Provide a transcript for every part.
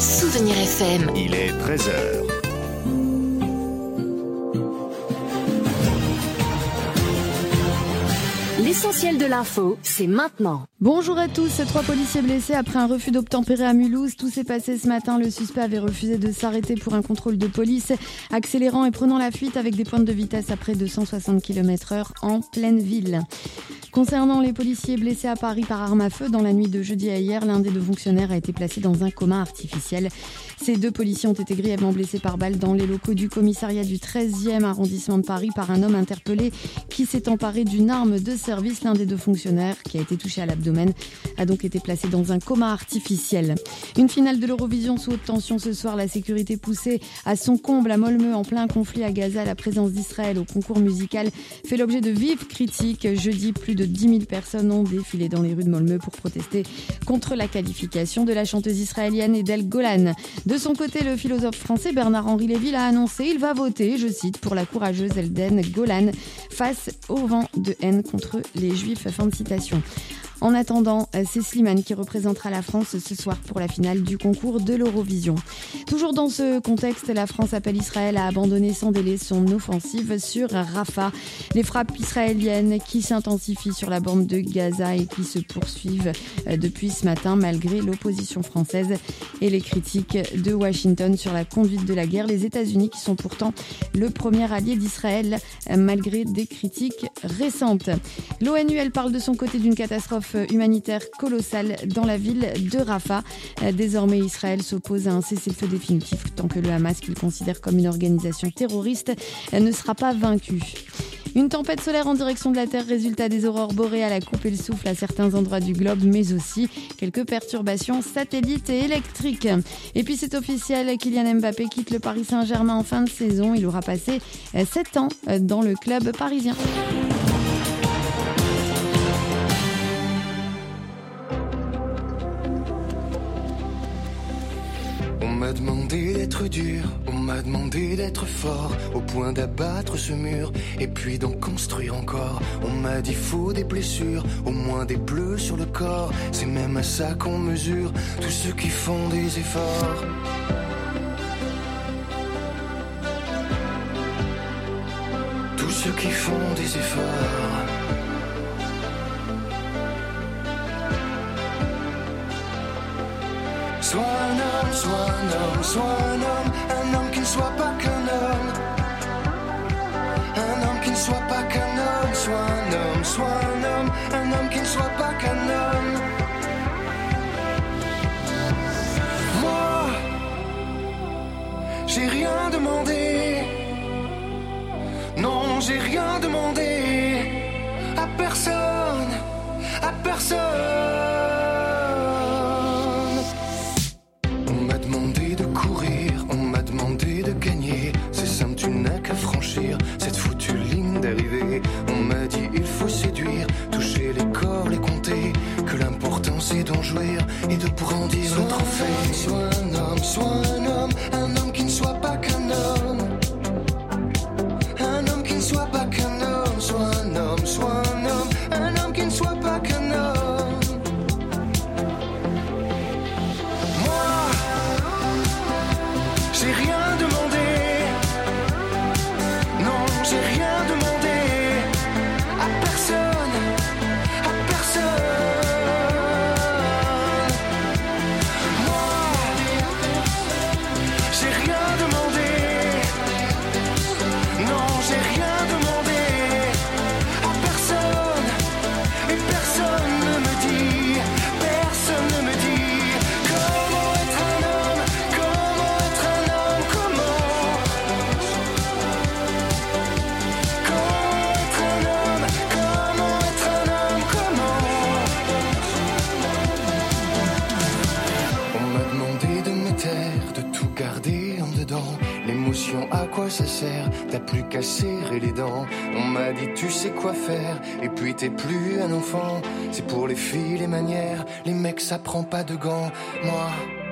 Souvenir FM. Il est 13h. L'essentiel de l'info, c'est maintenant. Bonjour à tous. 3 policiers blessés après un refus d'obtempérer à Mulhouse. Tout s'est passé ce matin. Le suspect avait refusé de s'arrêter pour un contrôle de police, accélérant et prenant la fuite avec des pointes de vitesse à près de 160 km/h en pleine ville. Concernant les policiers blessés à Paris par arme à feu, dans la nuit de jeudi à hier, l'un des 2 fonctionnaires a été placé dans un coma artificiel. Ces 2 policiers ont été grièvement blessés par balle dans les locaux du commissariat du 13e arrondissement de Paris par un homme interpellé qui s'est emparé d'une arme de service. L'un des 2 fonctionnaires, qui a été touché à l'abdomen, a donc été placé dans un coma artificiel. Une finale de l'Eurovision sous haute tension ce soir. La sécurité poussée à son comble à Malmö en plein conflit à Gaza. La présence d'Israël au concours musical fait l'objet de vives critiques. Jeudi, plus de 10 000 personnes ont défilé dans les rues de Malmö pour protester contre la qualification de la chanteuse israélienne Edel Golan. De son côté, le philosophe français Bernard-Henri Lévy a annoncé qu'il va voter, je cite, pour la courageuse Edel Golan face au vent de haine contre les Juifs. Fin de citation. En attendant, c'est Slimane qui représentera la France ce soir pour la finale du concours de l'Eurovision. Toujours dans ce contexte, la France appelle Israël à abandonner sans délai son offensive sur Rafah. Les frappes israéliennes qui s'intensifient sur la bande de Gaza et qui se poursuivent depuis ce matin malgré l'opposition française et les critiques de Washington sur la conduite de la guerre. Les États-Unis qui sont pourtant le premier allié d'Israël malgré des critiques récentes. L'ONU, elle parle de son côté d'une catastrophe humanitaire colossale dans la ville de Rafah. Désormais, Israël s'oppose à un cessez-le-feu définitif tant que le Hamas, qu'il considère comme une organisation terroriste, ne sera pas vaincu. Une tempête solaire en direction de la Terre, résultat des aurores boréales, a coupé le souffle à certains endroits du globe, mais aussi quelques perturbations satellites et électriques. Et puis c'est officiel, Kylian Mbappé quitte le Paris Saint-Germain en fin de saison. Il aura passé 7 ans dans le club parisien. On m'a demandé d'être dur, on m'a demandé d'être fort, au point d'abattre ce mur, et puis d'en construire encore. On m'a dit faut des blessures, au moins des bleus sur le corps, c'est même à ça qu'on mesure tous ceux qui font des efforts. Tous ceux qui font des efforts. Sois un homme, sois un homme, sois un homme qui ne soit pas qu'un homme. Un homme qui ne soit pas qu'un homme, sois un homme, sois un homme qui ne soit pas qu'un homme. Moi, j'ai rien demandé. Non, j'ai rien demandé à personne, à personne. Cette foutue ligne d'arrivée, on m'a dit il faut séduire, toucher les corps, les compter, que l'important c'est d'en jouir et de brandir le trophée. Sois un homme, un homme qui ne soit pas qu'un homme. Un homme qui ne soit pas qu'un homme. Sois un homme qui ne soit pas qu'un homme. Moi, j'ai rien demandé. J'ai rien demandé à personne, à personne. Moi, j'ai rien demandé. Non, j'ai rien demandé à personne. Et personne ne me dit comment être un homme, comment être un homme, comment. L'émotion, à quoi ça sert? T'as plus qu'à serrer les dents. On m'a dit tu sais quoi faire, et puis t'es plus un enfant. C'est pour les filles les manières, les mecs ça prend pas de gants. Moi,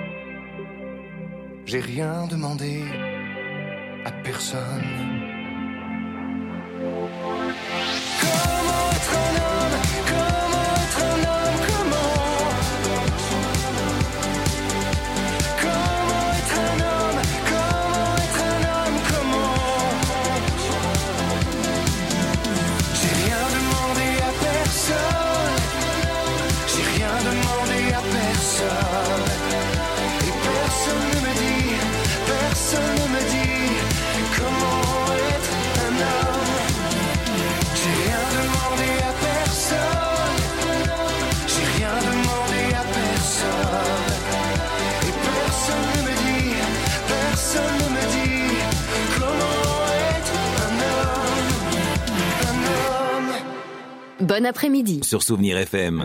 j'ai rien demandé à personne. Comment être un homme? Comment être un homme? Comment Bon après-midi. Sur Souvenir FM.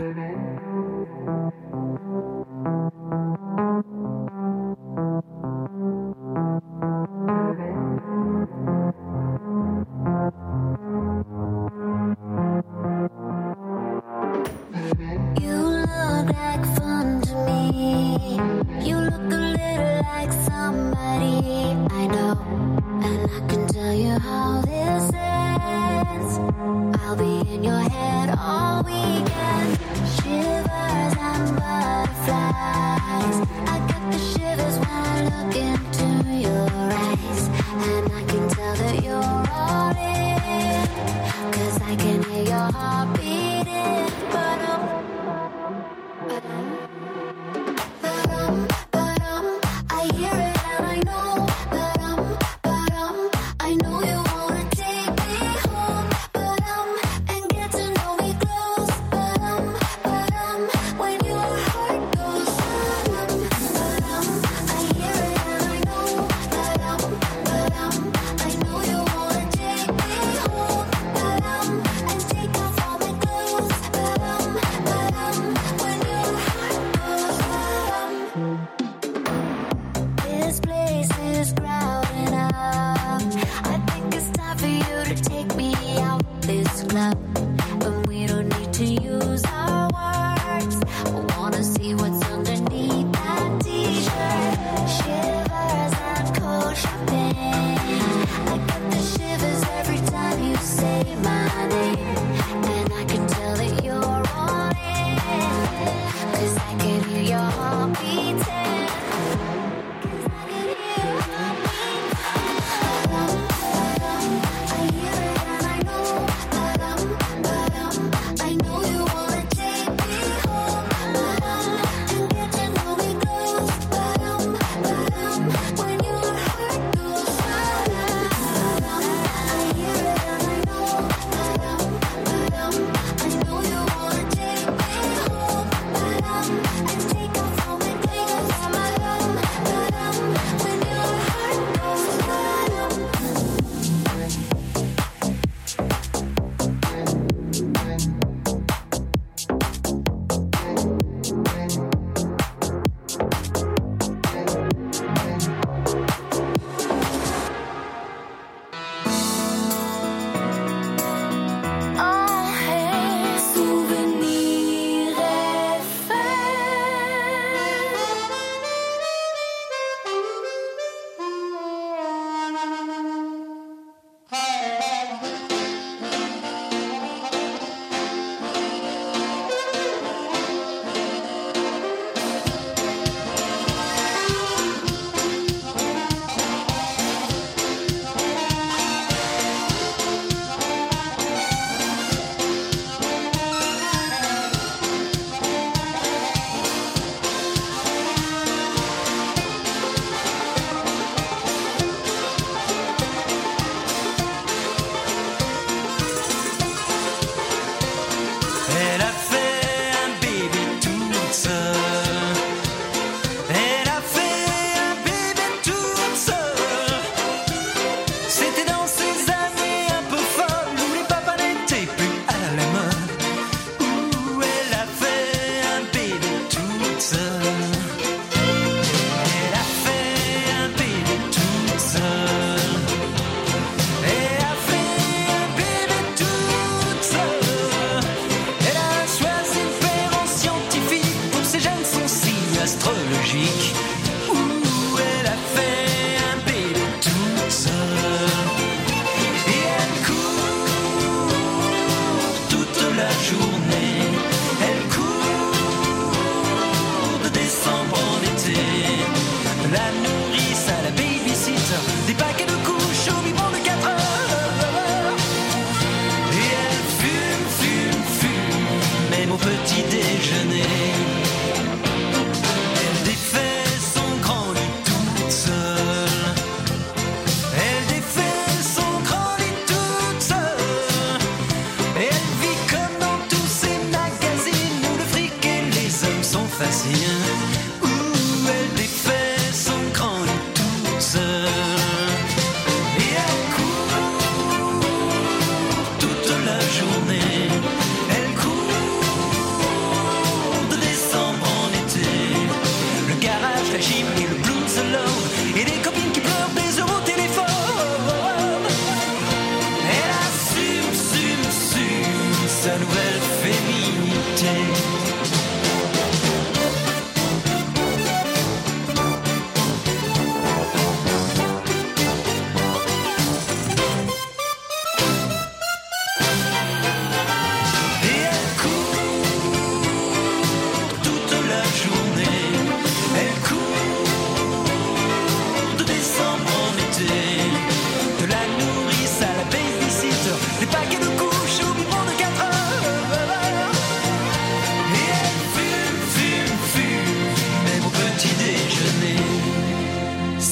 Petit déjeuner, elle défait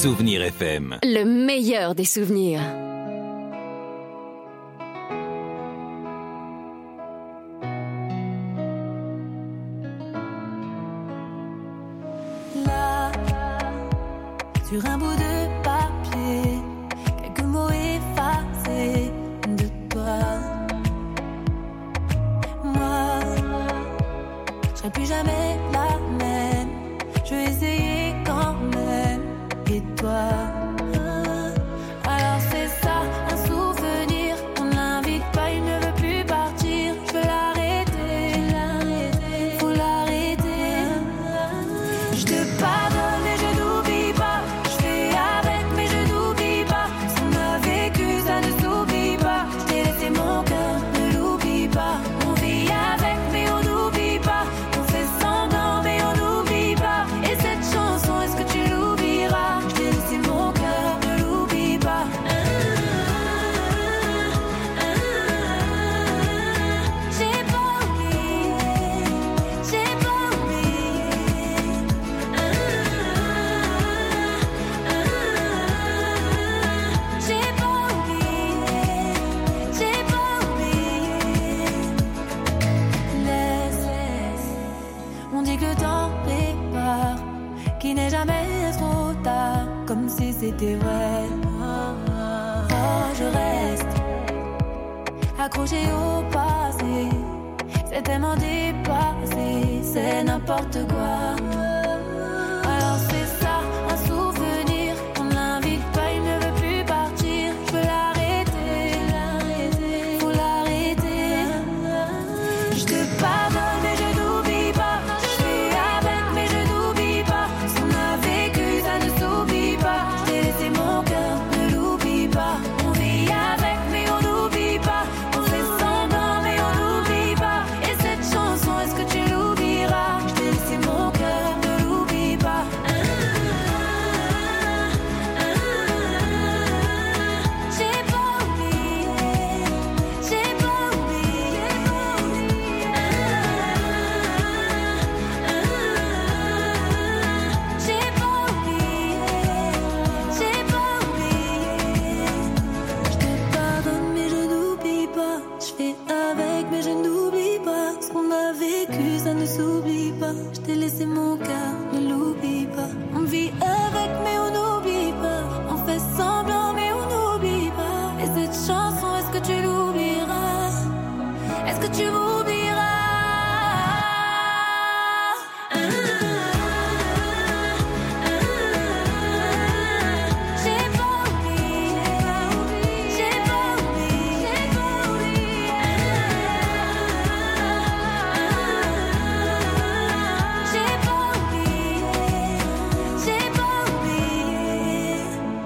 Souvenir FM. Le meilleur des souvenirs. Là, sur un bout de papier, quelques mots effacés de toi. Moi, je serai plus jamais la même. Je vais essayer quand même. Et toi, alors c'est ça, un souvenir. On ne l'invite pas, il ne veut plus partir. Je veux l'arrêter, faut l'arrêter. Je te pardonne et je n'oublie pas. Je fais avec mais je n'oublie pas. Ce qu'on a vécu, ça ne s'oublie pas. Je t'ai laissé mon cœur, ne l'oublie pas. On vit avec mais on n'oublie pas. On fait semblant mais on n'oublie pas. Et cette chanson, est-ce que tu l'oublieras? Je t'ai laissé mon cœur, ne l'oublie pas. J'ai pas oublié, j'ai pas oublié. J'ai pas oublié, j'ai pas oublié. Laisse, on dit que le temps répare, qu'il n'est jamais trop tard, comme si c'était vrai. Oh, je reste accroché au passé, c'est tellement dépassé, c'est n'importe quoi. Alors c'est ça, un souvenir, on ne l'invite pas, il ne veut plus partir. Je veux l'arrêter, faut l'arrêter. Je te pardonne et je n'oublie pas. Je fais avec mais je n'oublie pas. Ce qu'on a vécu, ça ne s'oublie pas. Je t'ai laissé mon cœur, ne l'oublie pas. On vit avec mais on n'oublie pas. On fait semblant mais on n'oublie pas. Et cette chanson, est-ce que tu l'oublieras? Je t'ai laissé mon cœur, ne l'oublie pas. J'ai pas oublié, j'ai pas oublié. J'ai pas oublié, j'ai pas oublié. Je te pardonne mais je n'oublie pas. Je fais avec mais je n'oublie pas. Ce qu'on a vécu ça ne s'oublie pas. Je t'ai laissé mon cœur, ne l'oublie pas. On vit avec mais on n'oublie pas. On fait semblant mais on n'oublie pas. Et cette chanson, est-ce que tu l'oublieras? Est-ce que tu m'oublieras? J'ai pas oublié, j'ai pas oublié, j'ai pas oublié. J'ai pas oublié, j'ai pas oublié.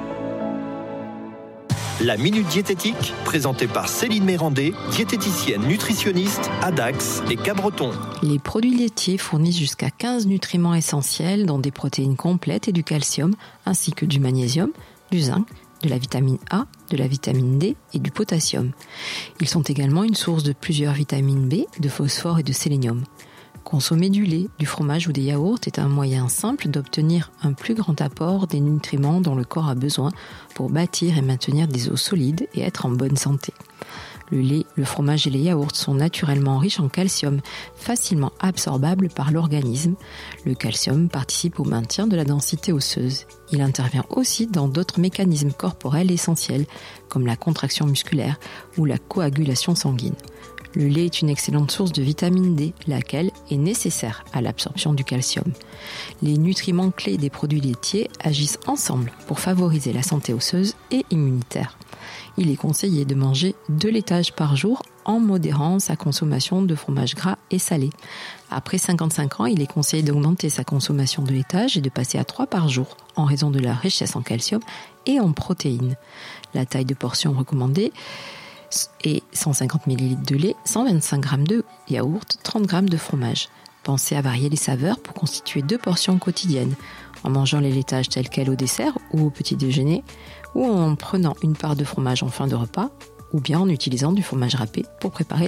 La Minute Diététique, présentée par Céline Mérandé, diététicienne nutritionniste à Dax et Cabreton. Les produits laitiers fournissent jusqu'à 15 nutriments essentiels, dont des protéines complètes et du calcium, ainsi que du magnésium, du zinc, de la vitamine A, de la vitamine D et du potassium. Ils sont également une source de plusieurs vitamines B, de phosphore et de sélénium. Consommer du lait, du fromage ou des yaourts est un moyen simple d'obtenir un plus grand apport des nutriments dont le corps a besoin pour bâtir et maintenir des os solides et être en bonne santé. Le lait, le fromage et les yaourts sont naturellement riches en calcium, facilement absorbable par l'organisme. Le calcium participe au maintien de la densité osseuse. Il intervient aussi dans d'autres mécanismes corporels essentiels, comme la contraction musculaire ou la coagulation sanguine. Le lait est une excellente source de vitamine D, laquelle est nécessaire à l'absorption du calcium. Les nutriments clés des produits laitiers agissent ensemble pour favoriser la santé osseuse et immunitaire. Il est conseillé de manger 2 laitages par jour en modérant sa consommation de fromage gras et salé. Après 55 ans, il est conseillé d'augmenter sa consommation de laitage et de passer à 3 par jour en raison de la richesse en calcium et en protéines. La taille de portion recommandée est 150 ml de lait, 125 g de yaourt, 30 g de fromage. Pensez à varier les saveurs pour constituer 2 portions quotidiennes, en mangeant les laitages tels quels au dessert ou au petit déjeuner, ou en prenant une part de fromage en fin de repas, ou bien en utilisant du fromage râpé pour préparer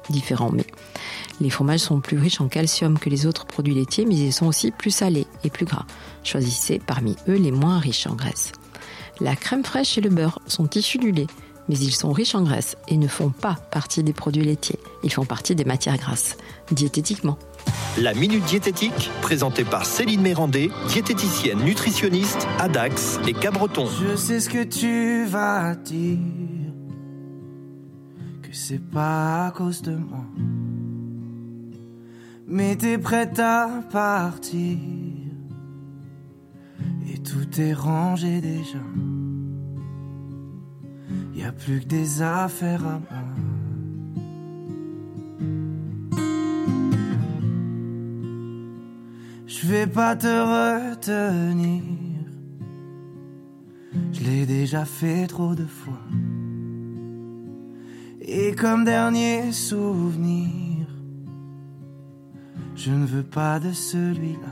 différents mais. Les fromages sont plus riches en calcium que les autres produits laitiers, mais ils sont aussi plus salés et plus gras. Choisissez parmi eux les moins riches en graisse. La crème fraîche et le beurre sont issus du lait, mais ils sont riches en graisse et ne font pas partie des produits laitiers. Ils font partie des matières grasses, diététiquement. La Minute Diététique, présentée par Céline Mérandé, diététicienne nutritionniste à Dax et Cabreton. Je sais ce que tu vas dire, que c'est pas à cause de moi. Mais t'es prête à partir, et tout est rangé déjà. Y a plus que des affaires à moi. Je vais pas te retenir, je l'ai déjà fait trop de fois. Et comme dernier souvenir, je ne veux pas de celui-là,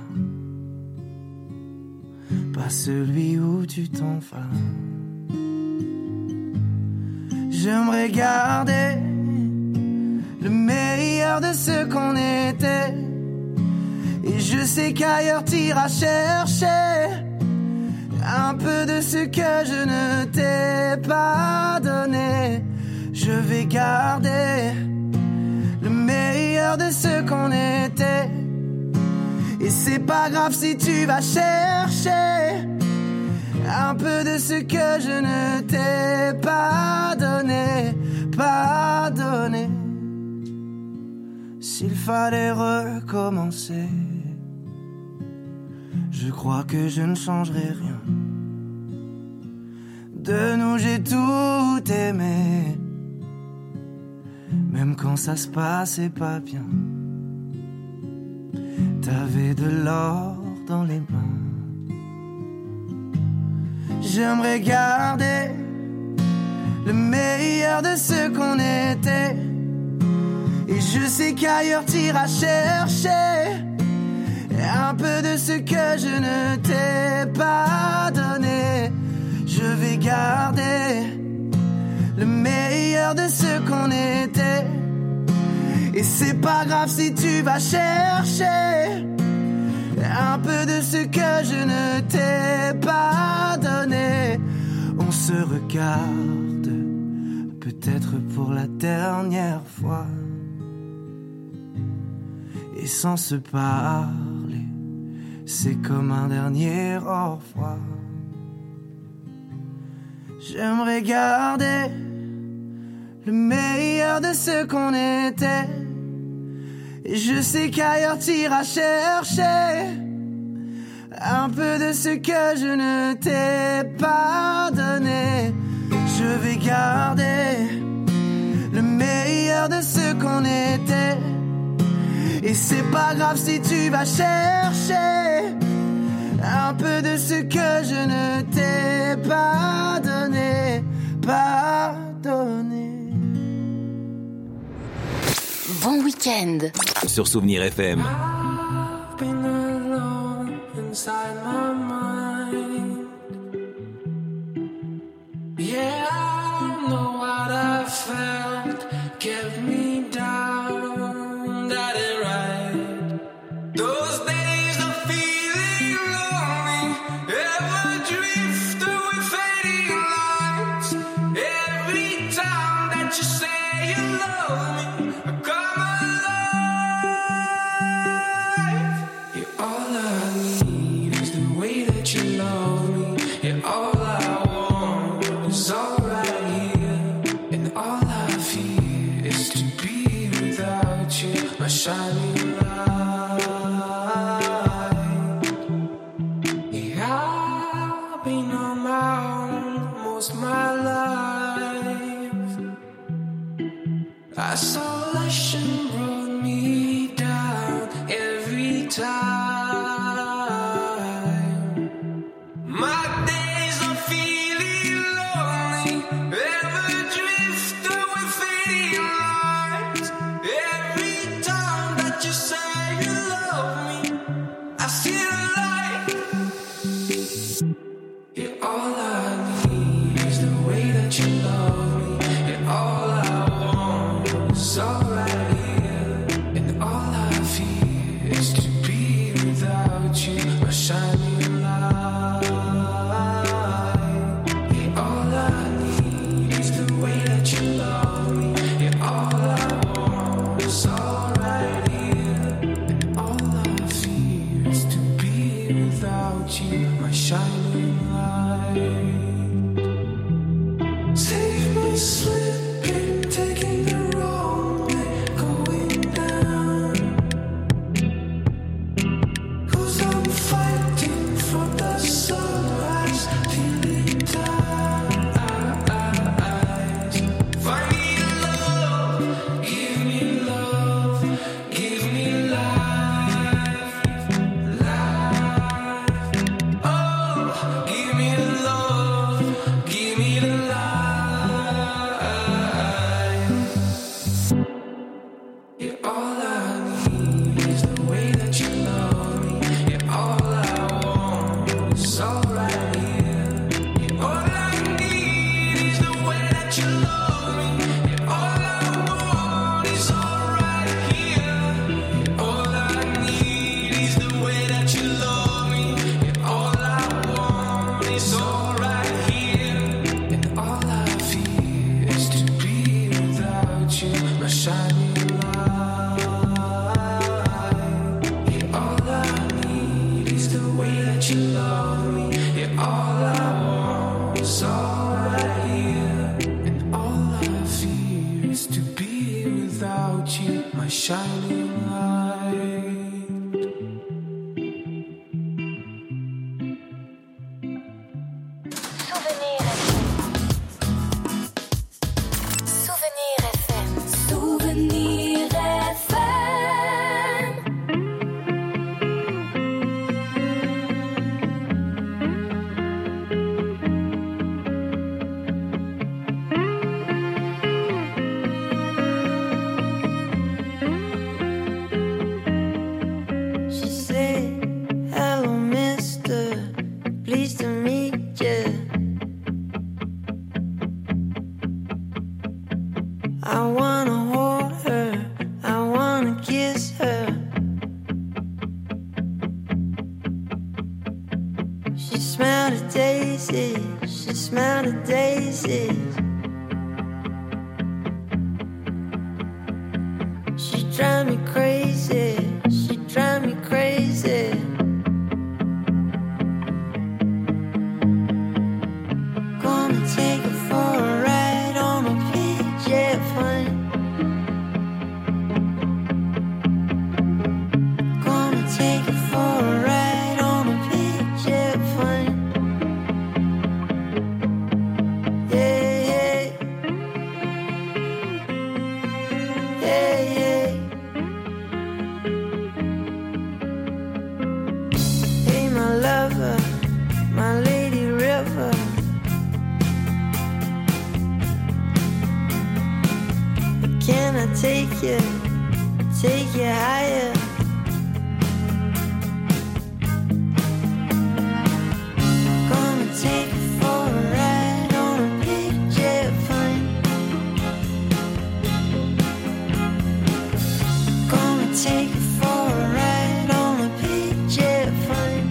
pas celui où tu t'en vas. J'aimerais garder le meilleur de ce qu'on était. Et je sais qu'ailleurs t'iras chercher un peu de ce que je ne t'ai pas donné. Je vais garder le meilleur de ce qu'on était. Et c'est pas grave si tu vas chercher un peu de ce que je ne t'ai pas donné, pas donné. S'il fallait recommencer, je crois que je ne changerai rien. De nous j'ai tout aimé, même quand ça se passait pas bien. T'avais de l'or dans les mains. J'aimerais garder le meilleur de ce qu'on était. Et je sais qu'ailleurs t'iras chercher un peu de ce que je ne t'ai pas donné. Je vais garder le meilleur de ce qu'on était. Et c'est pas grave si tu vas chercher un peu de ce que je ne t'ai pas donné. On se regarde, peut-être pour la dernière fois. Et sans se parler, c'est comme un dernier au revoir. J'aimerais garder le meilleur de ce qu'on était. Et je sais qu'ailleurs t'iras chercher un peu de ce que je ne t'ai pas donné. Je vais garder le meilleur de ce qu'on était. Et c'est pas grave si tu vas chercher un peu de ce que je ne t'ai pas donné, pas donné. Bon week-end sur Souvenir FM. I've been alone inside my mind. Yeah, I don't know what I felt kept me down. That ain't right. Those days of feeling lonely ever drift away fading lights. Every time that you say you love me, I come alive. Yeah, all I need is the way that you love without you, my shining light. Save me slipping, taking the wrong way, going down. 'Cause I'm fighting from the sunrise till it dies. Find me love, give me love, give me life, life. Oh, give me love, give me the life. Yeah, all I need is the way that you love me. Yeah, all I want is all right here. Yeah, all I need is the way that you love me. Yeah, all I want is all right here. Yeah, all I need is the way that you love me. Yeah, all I want is all right here. And all I fear is to be without you, my shining light. Yeah, all I need is the way that you love me. Yeah, all I want is all right here. And all I fear is to be without you, my shining light. Souvenir FM. Souvenir FM. She said, hello, mister, pleased to meet you. I wanna hold her, I wanna kiss her. She smelled a daisy, she smelled a daisy. She drive me crazy, she drive me crazy. Gonna take her for a ride on a PJ plane. Gonna take her for a ride on a PJ plane. Yeah, yeah. Yeah, yeah. Hey, my lover, my lady river. Can I take you higher? Gonna take you for a ride on a big jet plane. Gonna take you for a ride on a big jet plane.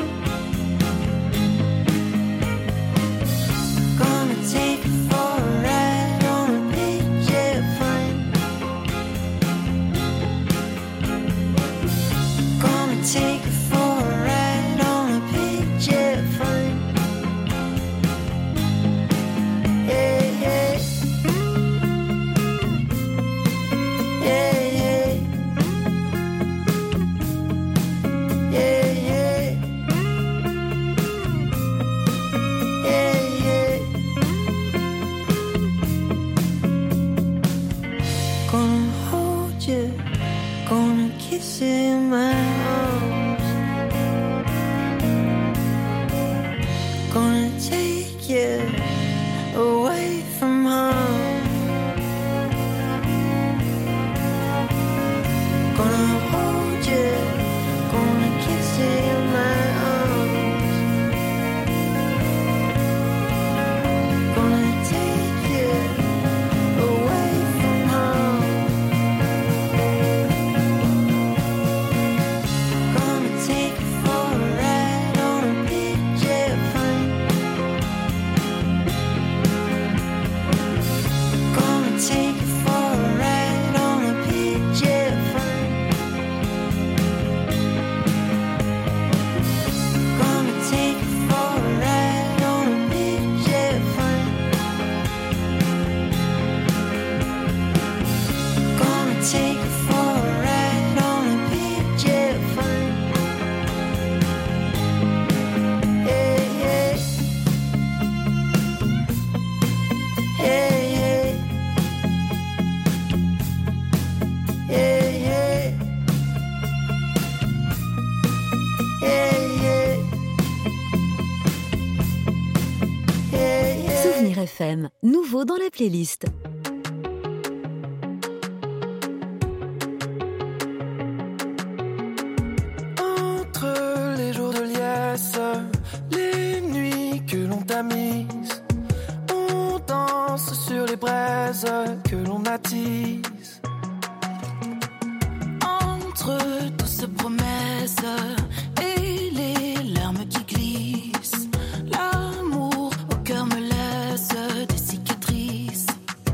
Gonna take you for a ride on a big jet plane. FM, nouveau dans la playlist. Entre les jours de liesse, les nuits que l'on tamise, on danse sur les braises que l'on attise. Entre toutes ces promesses et les larmes qui glissent, l'amour au cœur me laisse des cicatrices.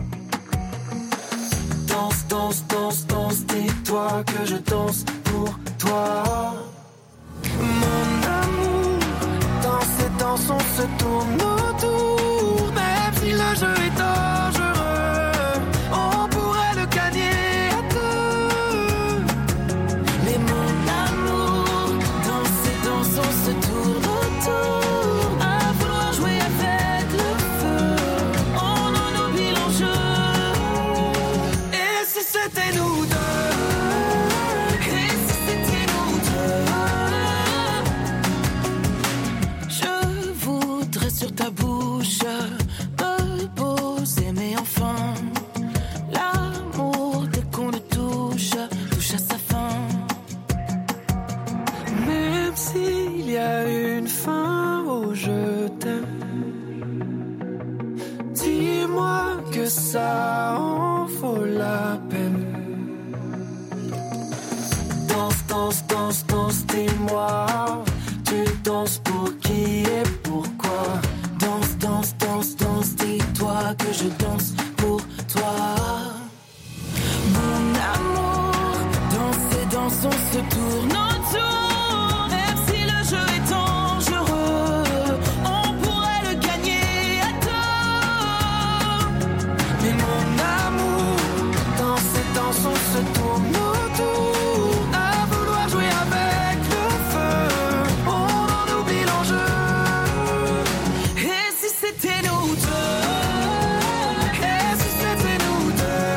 Danse, danse, danse, danse, dis-toi que je danse pour toi. Mon amour, dans ces danses on se tourne autour. Même si le jeu est dangereux, on pourrait le gagner à deux. Mais mon amour, dans ces danses on se tourne autour. À vouloir jouer avec le feu, on en oublie l'enjeu. Et si c'était nous deux? Sur ta bouche, me poser mes enfants. L'amour, dès qu'on le touche, touche à sa fin. Même s'il y a une fin au je t'aime, dis-moi que ça en vaut la peine. Danse, danse, danse, danse, dis-moi, tu danses pour qui et pourquoi? Danse, danse, danse, danse, dis-toi que je danse pour toi. Mon amour, dans ces danses on se tourne autour. Même si le jeu est dangereux, on pourrait le gagner à deux. Mais mon amour, dans ces danses on se tourne autour. À vouloir jouer avec le feu, on en oublie l'enjeu. Et si c'était nous deux? Et si c'était nous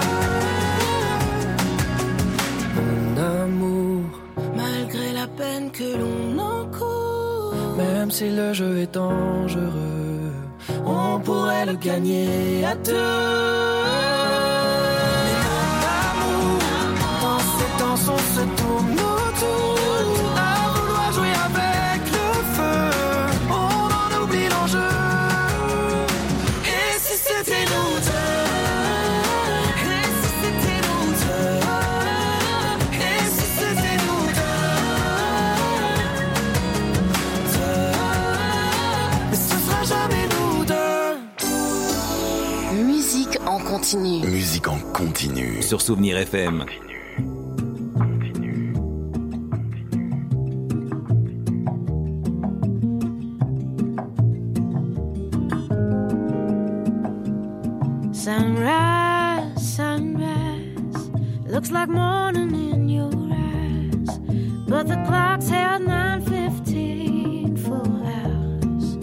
deux? Mon amour, malgré la peine que l'on encourt, même si le jeu est dangereux, on pourrait le gagner à deux. Mais mon amour, dans ces danses on se tourne autour. À vouloir jouer avec le feu, on en oublie l'enjeu. Et si c'était nous deux? Et si c'était nous deux? Et si c'était nous deux? Mais ce sera jamais nous deux. Musique en continu. Musique en continu. Sur Souvenir FM. Sunrise, sunrise, looks like morning in your eyes, but the clock's held 9:15 full hours.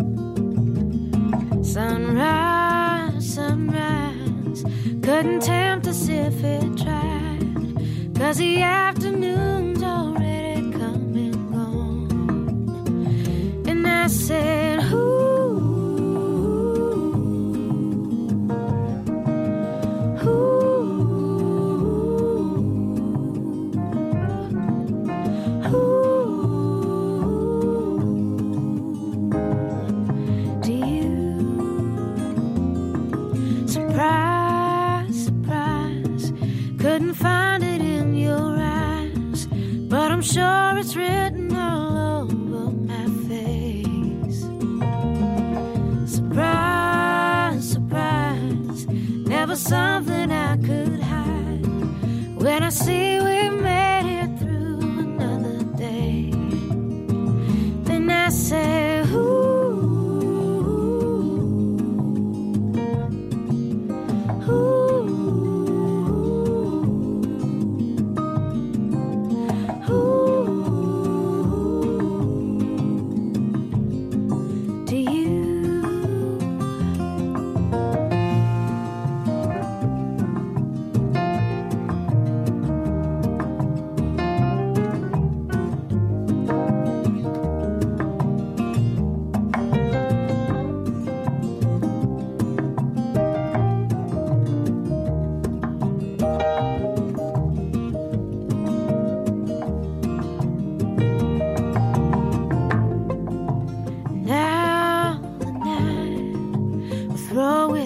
Sunrise, sunrise, couldn't tempt us if it tried, 'cause the afternoon's already come and gone. And I said, ooh, I'm sure it's written all over my face. Surprise, surprise, never something I could hide. When I see we made it through another day, then I say, ooh.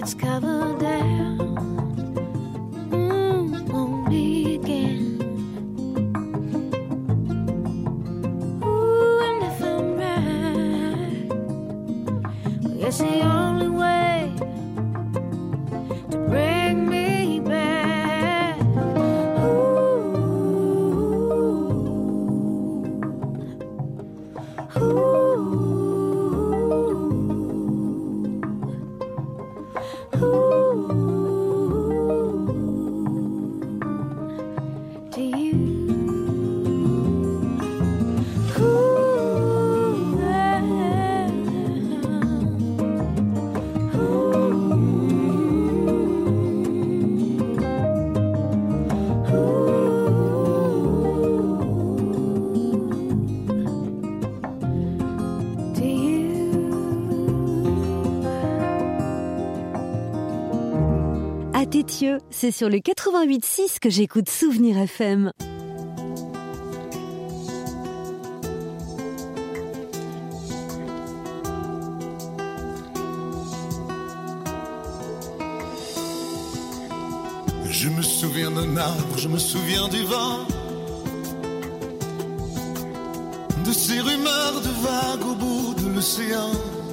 lights cover down. Won't be again. Ooh, and if I'm right, well, it's the only way to bring me back. Ooh, to you. À Tétieux, c'est sur le 88.6 que j'écoute Souvenir FM. Je me souviens d'un arbre, je me souviens du vent, de ces rumeurs de vagues au bout de l'océan.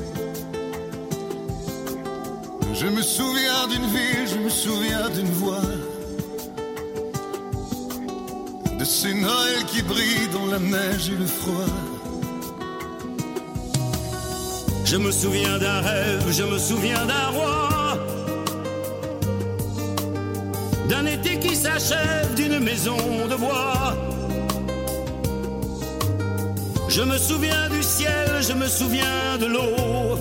Je me souviens d'une ville, je me souviens d'une voix, de ces Noëls qui brillent dans la neige et le froid. Je me souviens d'un rêve, je me souviens d'un roi, d'un été qui s'achève, d'une maison de bois. Je me souviens du ciel, je me souviens de l'eau,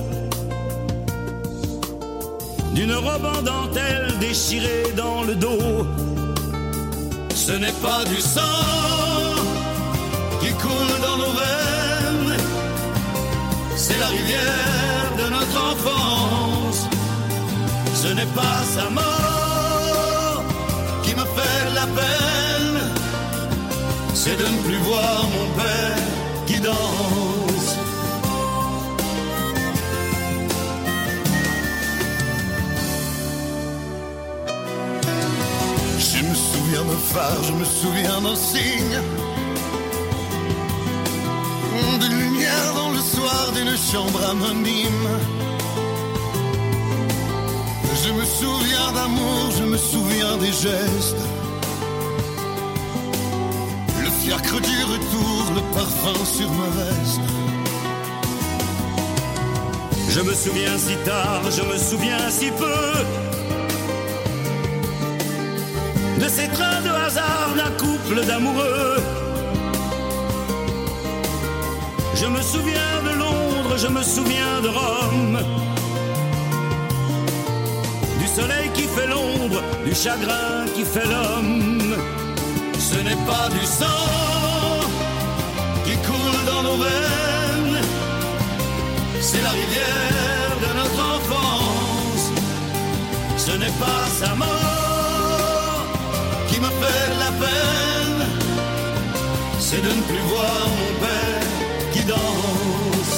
d'une robe en dentelle déchirée dans le dos. Ce n'est pas du sang qui coule dans nos veines, c'est la rivière de notre enfance. Ce n'est pas sa mort qui me fait la peine, c'est de ne plus voir mon père qui danse. Je me souviens d'un phare, je me souviens d'un signe, d'une lumière dans le soir d'une chambre anonyme. Je me souviens d'amour, je me souviens des gestes, le fiacre du retour, le parfum sur ma veste. Je me souviens si tard, je me souviens si peu, de ces trains de hasard d'un couple d'amoureux. Je me souviens de Londres, je me souviens de Rome, du soleil qui fait l'ombre, du chagrin qui fait l'homme. Ce n'est pas du sang qui coule dans nos veines, c'est la rivière de notre enfance. Ce n'est pas sa mort qui me fait la peine, c'est de ne plus voir mon père qui danse.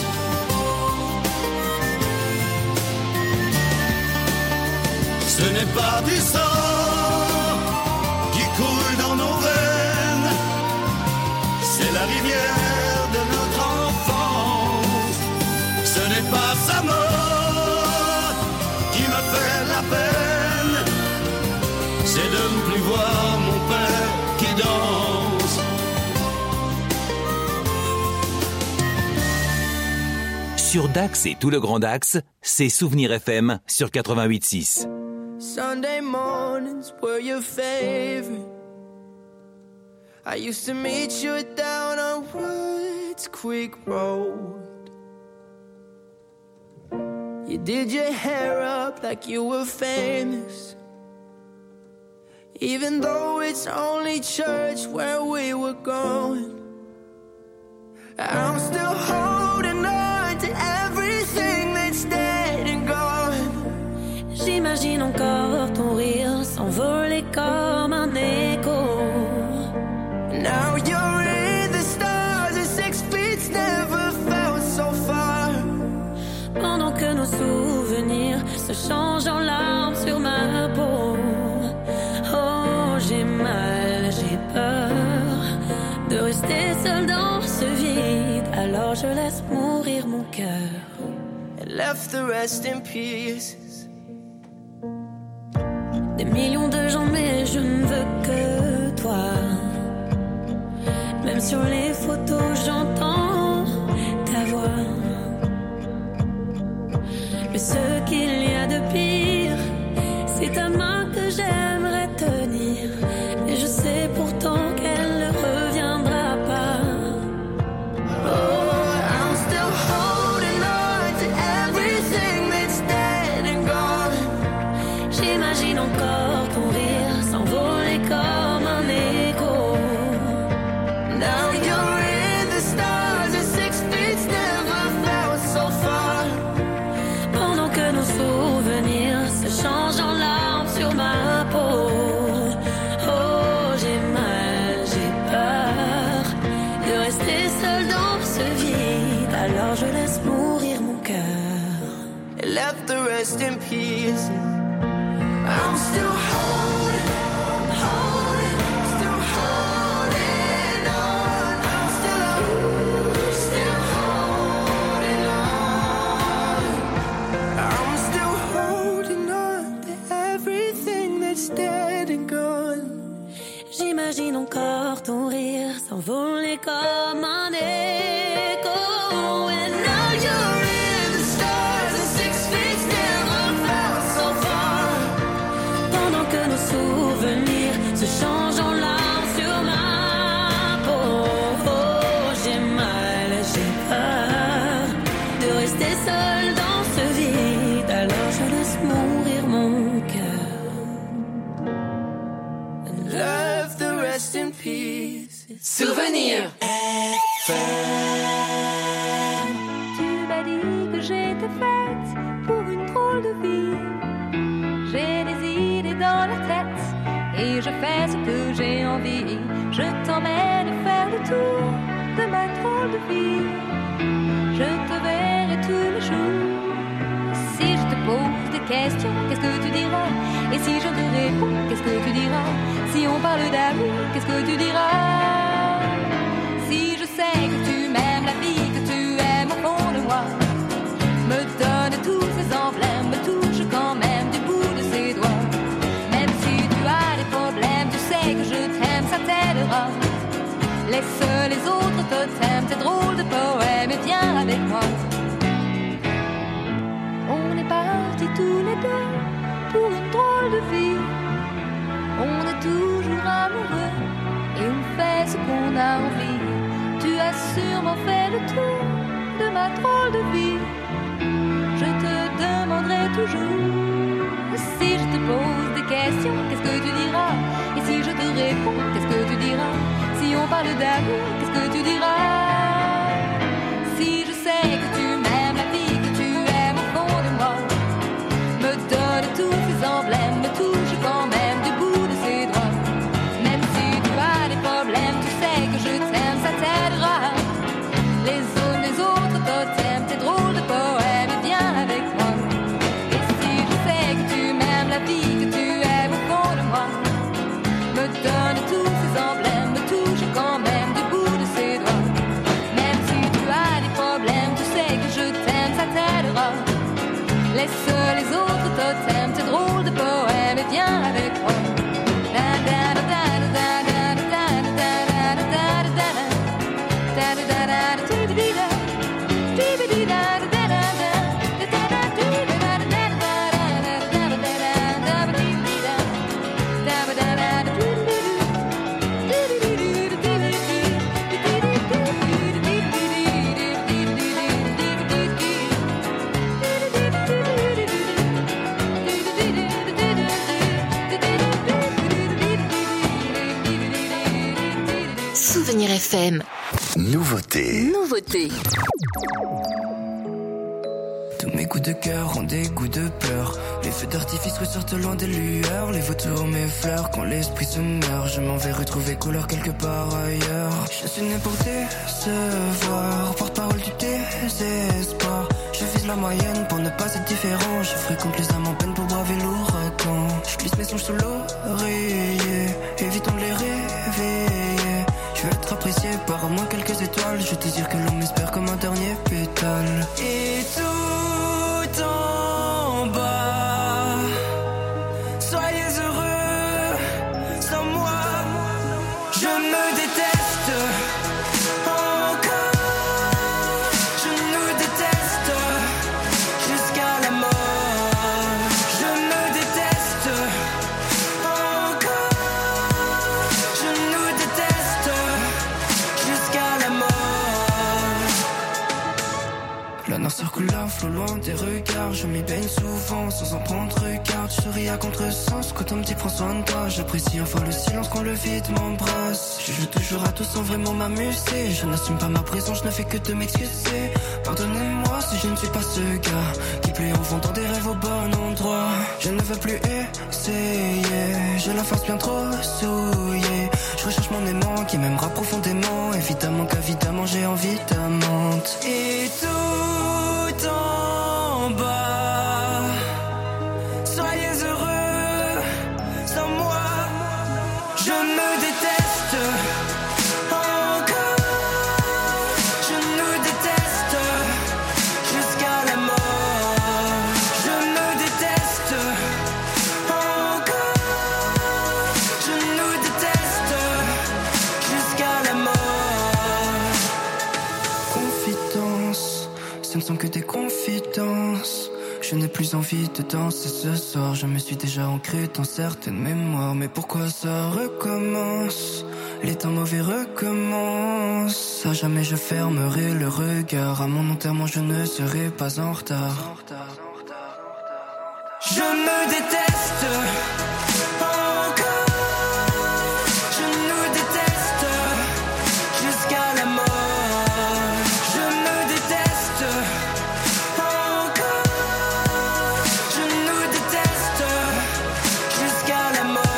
Ce n'est pas du sang qui coule dans nos veines, c'est la rivière de notre enfance. Ce n'est pas sa mort qui me fait la peine, c'est de ne plus voir mon père qui danse. Sur Dax et tout le Grand Dax, c'est Souvenir FM sur 88.6. Sunday mornings were your favorite. I used to meet you down on Woods Creek Road. You did your hair up like you were famous, even though it's only church where we were going. I'm still holding on to everything that's dead and gone. J'imagine encore ton rire s'envoler comme un écho. Now you're in the stars, and 6 feet never felt so far. Pendant que nos souvenirs se changent en larmes sur ma peau. Oh, j'ai mal, j'ai peur de rester seule dans ce vide. Alors je laisse mourir mon cœur. And left the rest in peace. Des millions de gens, mais je ne veux que toi. Même sur les photos, j'entends ta voix. Mais ce qu'il y a de pire, c'est ta main que j'aimerais tenir. Et je sais pourtant qu'elle ne reviendra pas. Oh, I'm still holding on to everything that's dead and gone. J'imagine encore ton rire s'envoler comme un écho. Now you're in the stars and 6 feet never felt so far. Pendant que nos souvenirs se changent en larmes sur ma peau. Oh, j'ai mal, j'ai peur de rester seule dans ce vide. Alors je laisse mourir mon cœur. And left the rest in peace. I'm still holding, still holding on. I'm still holding on. I'm still holding on to everything that's dead and gone. J'imagine encore ton rire s'envoler comme un écho. And now you're in the stars and 6 feet never felt so far. Pendant que nos souvenirs se changent en larmes sur ma peau. Oh, j'ai mal, j'ai peur de rester seule dans ce vide. Alors je laisse mourir mon cœur. Left the rest in peace. Souvenir Tu m'as dit que j'étais faite pour une drôle de vie. J'ai des idées dans la tête et je fais ce que j'ai envie. Je t'emmène faire le tour de ma drôle de vie. Je te verrai tous les jours. Si je te pose des questions, qu'est-ce que tu diras? Et si je te réponds, qu'est-ce que tu diras? Si on parle d'amour, qu'est-ce que tu diras? Si je sais que tu m'aimes, la vie que tu aimes au fond de moi, me donne tous ces emblèmes, me touche quand même du bout de ses doigts. Même si tu as des problèmes, tu sais que je t'aime, ça t'aidera. Laisse les autres totems, tes drôles de poèmes et viens avec moi. On est partis tous les deux pour une drôle de vie. On est toujours amoureux et on fait ce qu'on a envie. Tu as sûrement fait le tour de ma drôle de vie. Je te demanderai toujours. Si je te pose des questions, qu'est-ce que tu diras? Et si je te réponds, qu'est-ce que tu diras? Si on parle d'amour, qu'est-ce que tu diras? Si je sais que tu m'aimes, la vie que tu aimes au fond de moi, me donne tous ces emblèmes, me touche quand même du bout de ses doigts. Même si tu as des problèmes, tu sais que je t'aime, ça t'aidera. Les autres totems, tes drôles de poèmes, et viens avec moi. Et si je sais que tu m'aimes, la vie que tu aimes au fond de moi, me donne tous ces emblèmes, me touche quand même du bout de ses doigts. Même si tu as des problèmes, tu sais que je t'aime, ça t'aidera. Laisse les autres totems, tes drôles de poèmes, et viens avec moi. Souvenir FM. Nouveauté. Tous mes coups de cœur ont des coups de peur. Les feux d'artifice ressortent loin des lueurs. Les vautours m'effleurent quand l'esprit se meurt. Je m'en vais retrouver couleur quelque part ailleurs. Je suis né pour décevoir, porte-parole du désespoir. Je vise la moyenne pour ne pas être différent. Je fréquente les âmes en peine pour braver l'ouragan. Je glisse mes songes sous l'oreiller, évitons de les réveiller. Je veux être apprécié par au moins quelques étoiles. Je désire que l'on m'espère comme un dernier pétale. Et tout en bas, soyez heureux sans moi. Je me déteste encore. Je nous déteste jusqu'à la mort. Je me déteste encore. Je nous déteste jusqu'à la mort. La noire circule là, flot loin des regards. Je m'y baigne souvent sans en prendre garde. Je souris à contresens quand on me dit prends soin de toi. J'apprécie enfin le silence quand le vide m'embrasse. Je joue toujours à tout sans vraiment m'amuser. Je n'assume pas ma présence, je ne fais que de m'excuser. Pardonnez-moi si je ne suis pas ce gars qui plaît en vendant des rêves au bon endroit. Je ne veux plus essayer, j'ai la face bien trop souillée. Je recherche mon aimant qui m'aimera profondément. Évidemment qu'évidemment j'ai envie d'amante. Et tout en bas, soyez heureux sans moi. Je me déteste encore. Je nous déteste jusqu'à la mort. Je me déteste encore. Je nous déteste jusqu'à la mort. Confidence, ce ne sont que des confidences. Je n'ai plus envie de danser ce soir. Je me suis déjà ancré dans certaines mémoires. Mais pourquoi ça recommence? Les temps mauvais recommencent. À jamais je fermerai le regard. À mon enterrement je ne serai pas en retard. Je me déteste encore. Je nous déteste jusqu'à la mort. Je me déteste encore. Je nous déteste jusqu'à la mort.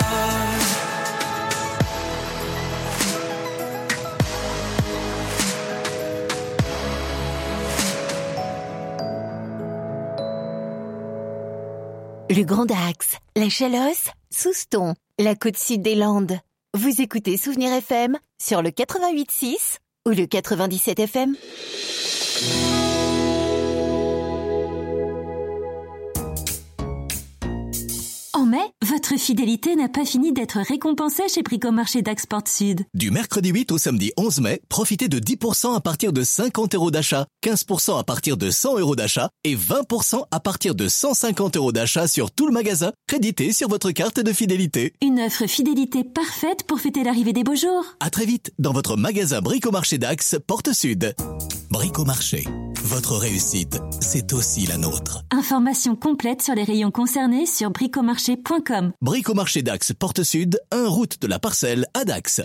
Le Grand Dax, la Chalosse, Souston, la côte sud des Landes. Vous écoutez Souvenir FM sur le 88.6 ou le 97 FM. En mai, votre fidélité n'a pas fini d'être récompensée chez Bricomarché Dax Porte Sud. Du mercredi 8 au samedi 11 mai, profitez de 10% à partir de 50 € d'achat, 15% à partir de 100 € d'achat et 20% à partir de 150 € d'achat sur tout le magasin, crédité sur votre carte de fidélité. Une offre fidélité parfaite pour fêter l'arrivée des beaux jours. À très vite dans votre magasin Bricomarché Dax Porte Sud. Bricomarché, votre réussite, c'est aussi la nôtre. Information complète sur les rayons concernés sur bricomarché.com. Bricomarché Dax Porte Sud, 1 route de la Parcelle à Dax.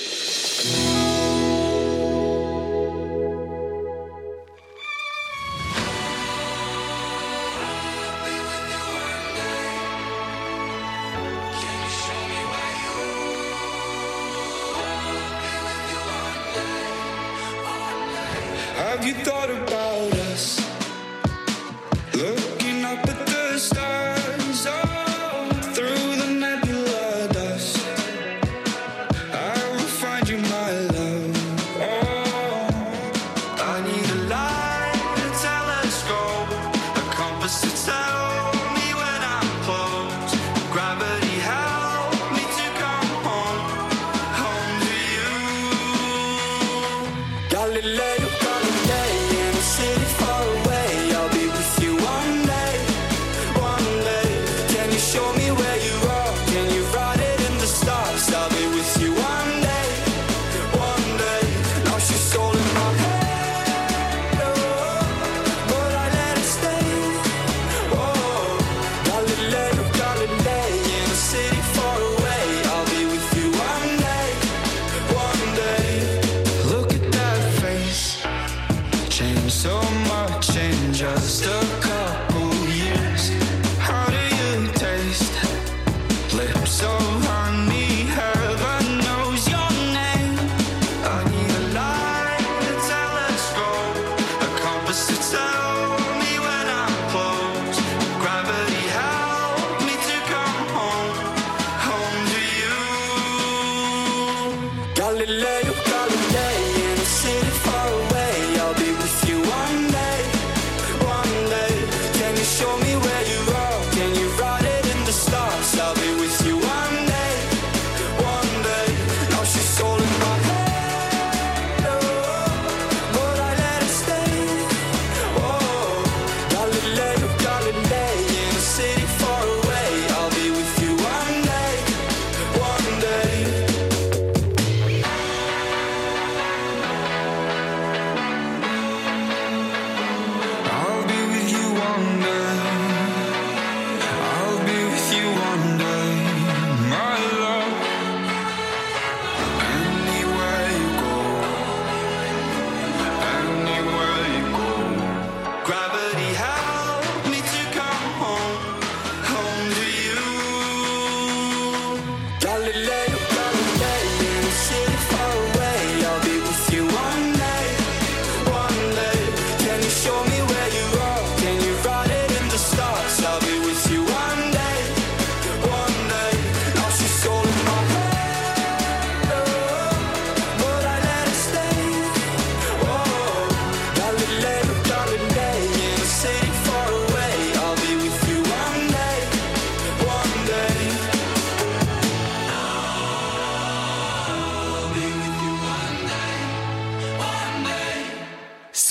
Have you thought about us? Looking up at the stars, oh, through the nebula dust. I will find you, my love. Oh, I need a light, a telescope, a compass to tell me when I'm close. Gravity help me to come home, home to you. Galileo. Just a couple years. How do you taste? Lips so honey, heaven knows your name. I need a light, a telescope, a compass to tell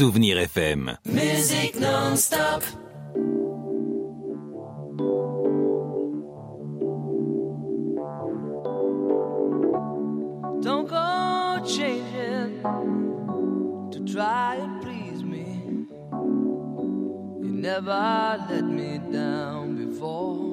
Souvenir FM. Musique non-stop. Don't go changing to try and please me. You never let me down before.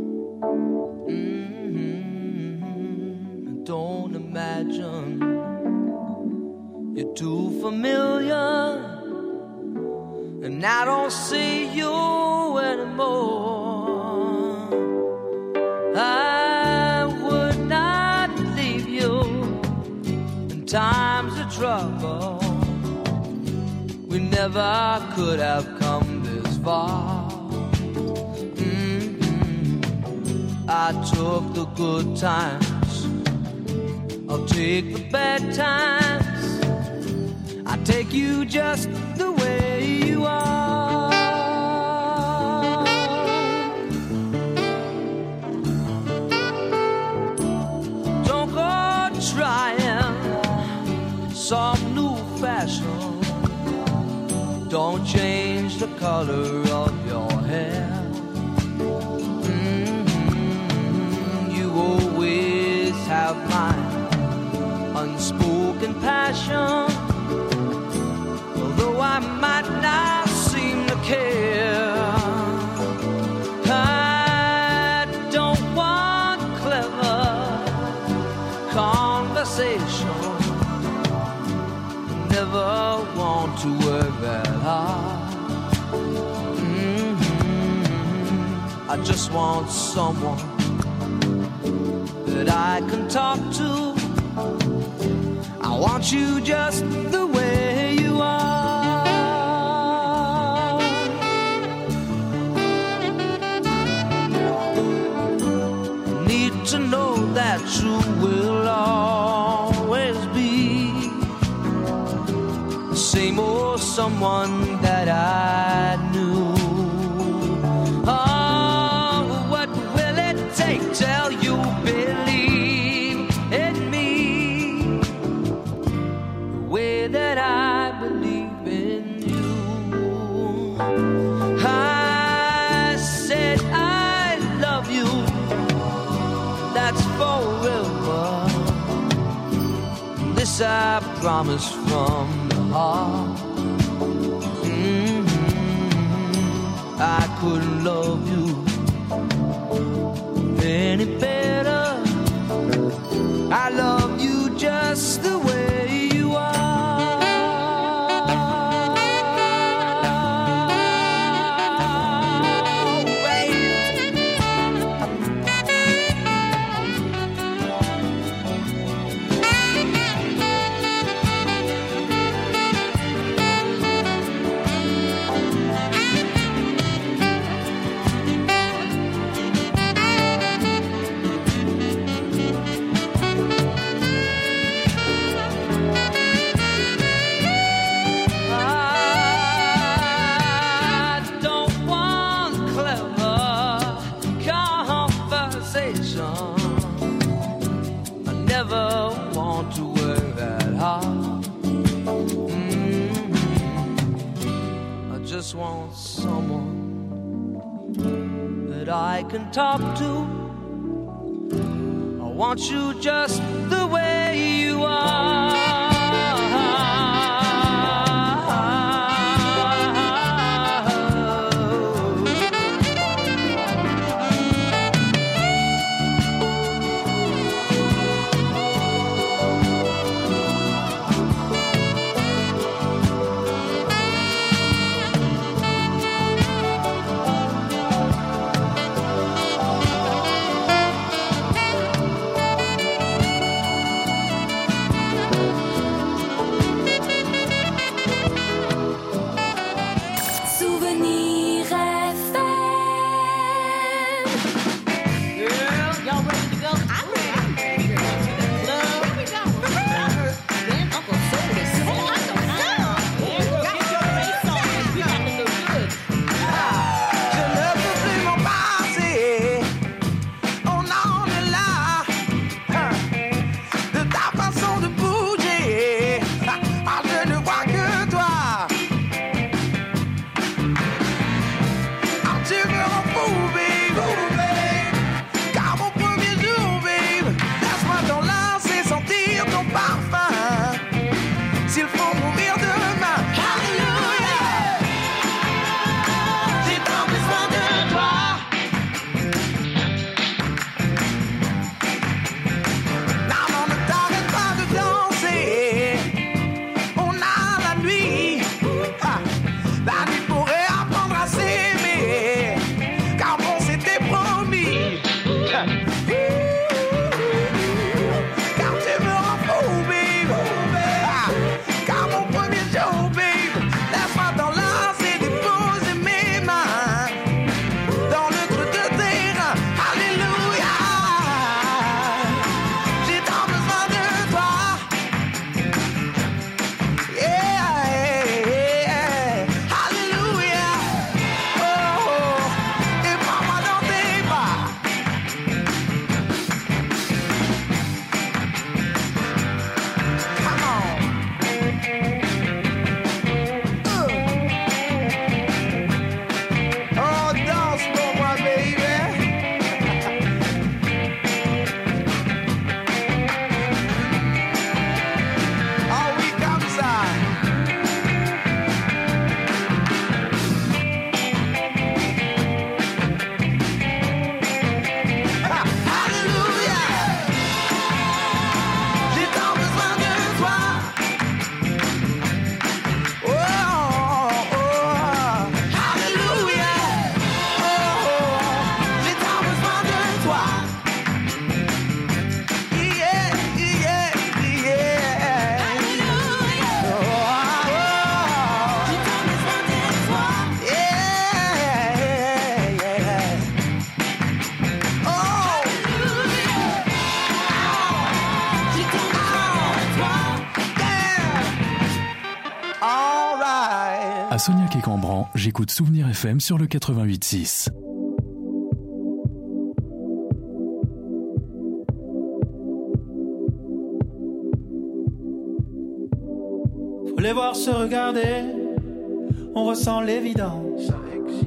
Don't imagine you're too familiar, and I don't see you anymore. I would not leave you in times of trouble. We never could have come this far. I took the good times, I'll take the bad times. I take you just the way you are. Don't go trying some new fashion. Don't change the color of your hair. You always have my unspoken passion. Although I might not seem to care, I don't want clever conversation. Never want to work that hard. I just want someone that I can talk to. I want you just the way you are. Need to know that you will always be the same old someone that I knew. Oh, what will it take till you believe in me the way that I believe in you? I said I love you, that's forever. This I promise from the heart. I couldn't love you any better. I love you just the way you are. Want someone that I can talk to. I want you just the way you are. À Sognac et Cambran, j'écoute Souvenir FM sur le 88.6. Faut les voir se regarder, on ressent l'évidence. Ça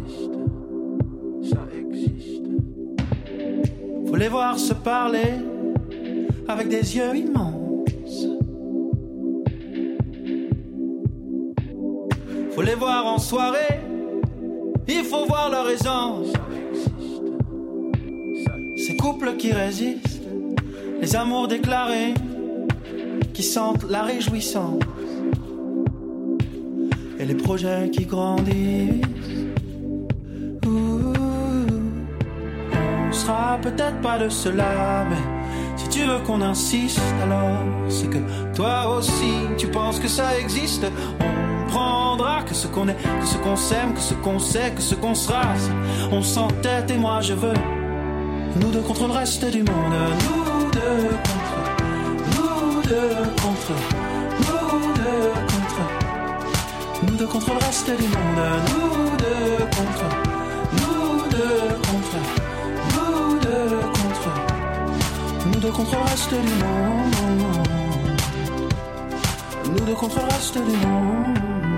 existe. Faut les voir se parler avec des yeux immenses. Faut les voir en soirée, il faut voir leur aisance. Ces couples qui résistent, les amours déclarés, qui sentent la réjouissance. Et les projets qui grandissent. On sera peut-être pas de cela, mais si tu veux qu'on insiste, alors c'est que toi aussi tu penses que ça existe. On prendra que ce qu'on est, que ce qu'on s'aime, que ce qu'on sait, que ce qu'on sera. On s'entête et moi je veux nous deux contre le reste du monde. Nous deux contre, nous deux contre, nous deux contre, nous deux contre le reste du monde. Nous deux contre, nous deux contre, nous deux contre, nous deux contre le reste du monde. Nous deux contre le reste du monde.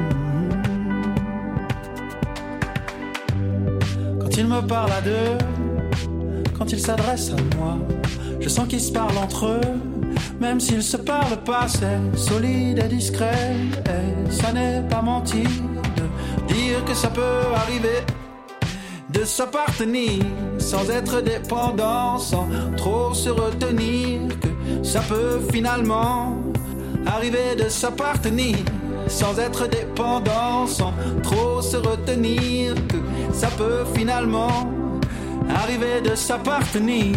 Quand ils me parlent à deux, quand ils s'adressent à moi, je sens qu'ils se parlent entre eux, même s'ils se parlent pas. C'est solide et discret, et ça n'est pas mentir de dire que ça peut arriver de s'appartenir sans être dépendant, sans trop se retenir, que ça peut finalement arriver de s'appartenir sans être dépendant, sans trop se retenir, que ça peut finalement arriver de s'appartenir.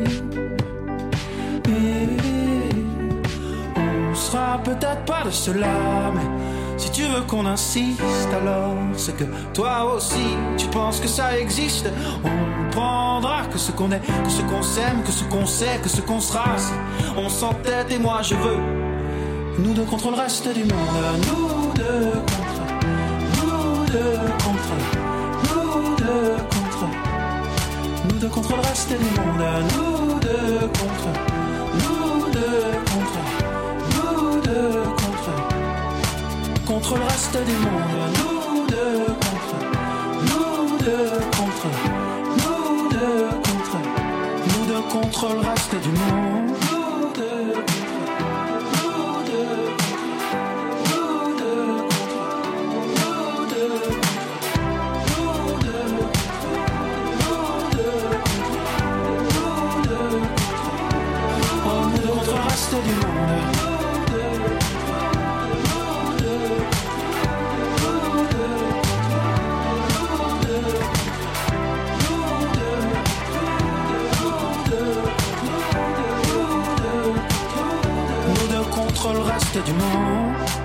Et on sera peut-être pas de cela, mais si tu veux qu'on insiste, alors c'est que toi aussi tu penses que ça existe. On prendra que ce qu'on est, que ce qu'on s'aime, que ce qu'on sait, que ce qu'on sera. On s'entête et moi je veux nous deux contre le reste du monde. Nous deux contre, nous deux contre, nous deux contre, nous deux contre le reste du monde. Nous deux contre, nous deux contre, nous deux contre le reste du monde. Nous deux contre, nous deux contre, nous deux contre, nous deux contre le reste du monde. Nous deux contre, nous deux contre, nous deux contre, nous deux contre le reste du monde. Contre le reste du monde.